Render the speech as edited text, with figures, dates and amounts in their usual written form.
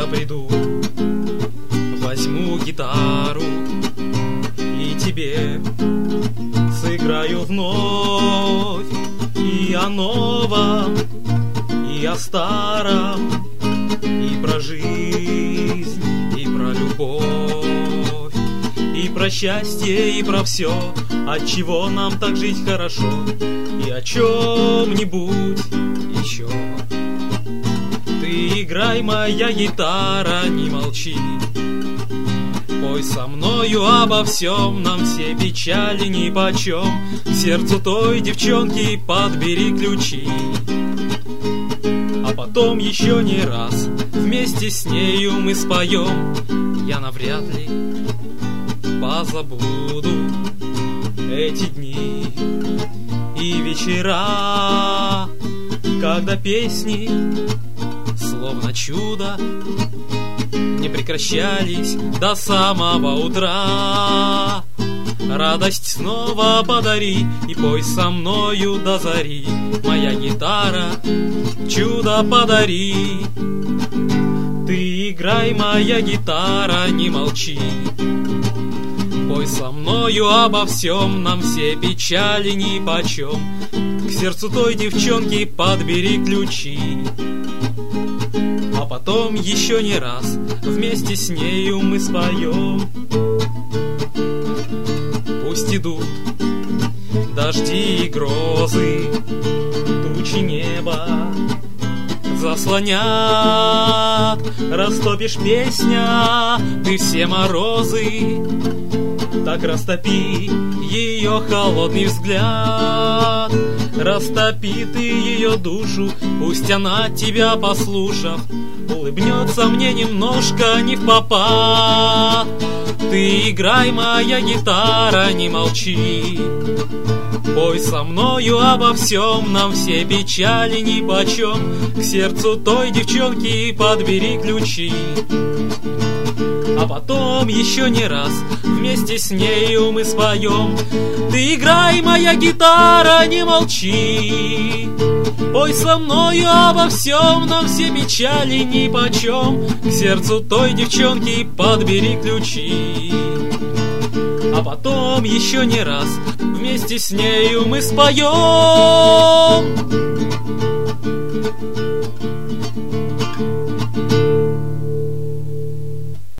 я приду, возьму гитару и тебе сыграю вновь и о новом, и о старом, и про жизнь, и про любовь, и про счастье, и про все, от чего нам так жить хорошо, и о чем-нибудь еще. Ты играй, моя гитара, не молчи, пой со мною обо всем, нам все печали нипочем. К сердцу той девчонки подбери ключи, а потом еще не раз вместе с нею мы споем. Я навряд ли позабуду эти дни и вечера, когда песни, словно чудо, не прекращались до самого утра. Радость снова подари и пой со мною до зари, моя гитара, чудо подари. Ты играй, моя гитара, не молчи, пой со мною обо всем, нам все печали нипочем. К сердцу той девчонки подбери ключи, а потом еще не раз вместе с нею мы споем. Пусть идут дожди и грозы, тучи неба заслонят, растопишь, песня, ты все морозы, так растопи ее холодный взгляд, растопи ты ее душу, пусть она тебя, послушав, улыбнется мне немножко невпопад. Ты играй, моя гитара, не молчи, пой со мною обо всем, нам все печали нипочем. К сердцу той девчонки подбери ключи, а потом еще не раз вместе с нею мы споем. Ты играй, моя гитара, не молчи, пой со мною обо всем, нам все печали нипочем. К сердцу той девчонки подбери ключи, а потом еще не раз вместе с нею мы споем.